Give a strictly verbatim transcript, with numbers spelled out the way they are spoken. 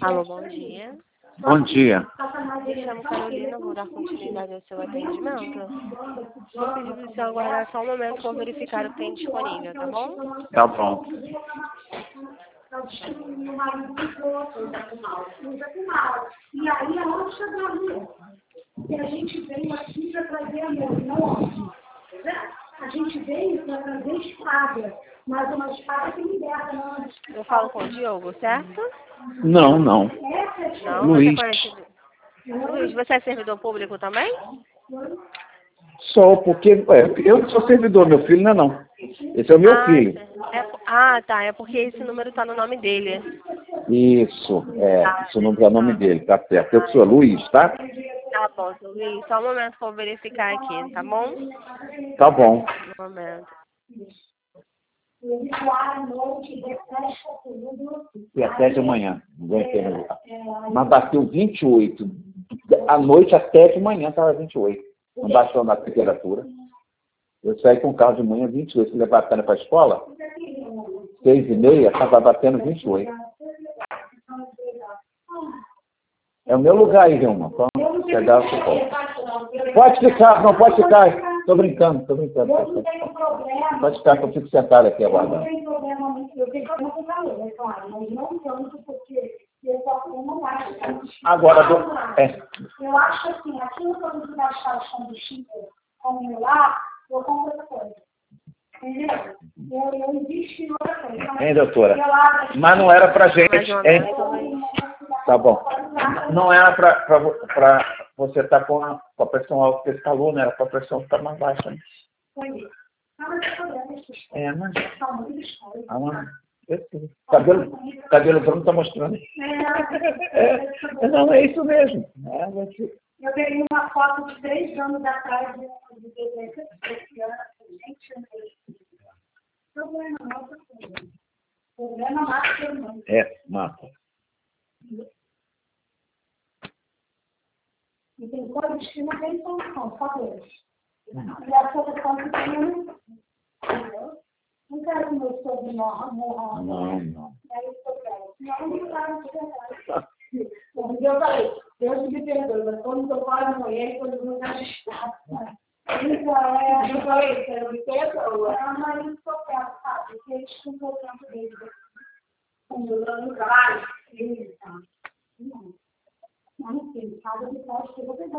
Alô, bom dia. Bom dia. Me chamo Carolina, vou dar continuidade ao seu atendimento. Vou pedir para o senhor aguardar só um momento para verificar o que tem disponível, tá bom? Tá bom. E aí a hora chega ali. E a gente veio aqui para trazer amor, não ódio. A gente veio para trazer espada, mas uma espada que liberta, não. Eu falo com o Diogo, certo? Não, não. Não, Luiz. você conhece... Luiz, você é servidor público também? Sou, porque é, eu sou servidor, meu filho não é não. Esse é o meu ah, filho. É, ah, tá. É porque esse número tá no nome dele. Isso, é, Tá. esse nome é o nome dele, tá certo. Eu sou Luiz, tá? Tá bom, seu Luiz. Só um momento para eu verificar aqui, tá bom? Tá bom. Um momento. E até de manhã, não aguentei no lugar. Mas bateu vinte e oito. À noite até de manhã estava vinte e oito. Não baixou na temperatura. Eu saí com o carro de manhã vinte e oito. Se levar a pena para a escola, seis e meia, estava batendo vinte e oito. É o meu lugar aí, Vilma. Vamos chegar ao suporte. Pode ficar, não pode ficar. Estou brincando, estou brincando. Pode ficar, que eu fico sentado aqui aguardando. Eu tenho problema, eu tenho problema com calor, é claro, mas não tanto porque eu só não acho que Agora, do... é. eu acho assim, aquilo que eu preciso achar os combustíveis como lá, eu compro outra coisa. Entendeu? Eu, eu invisto em outra coisa. Hein, doutora? Mas não era pra gente, hein? Tá bom. Não era pra, pra, pra você estar tá com, a, com a pressão alta que esse calor, não era pra pressão estar mais baixa. Né? É, mas... Ah, mas... Cabelo, cabelo branco está mostrando. É, não, é isso mesmo. É, mas... Eu peguei uma foto de três anos atrás de bebê esse ano. Gente, problema não, problema mata. É, mata. E tem coisas que não tem solução, só Deus. E a solução que tem, entendeu? Não quero que meu sogro morra, morra. Não, não. É isso que eu quero. Não, não quero de verdade. Eu falei, Deus me perdoe, mas quando eu falo morrer, quando eu não estou estado. Então, é, eu falei, quero me perdoar, mas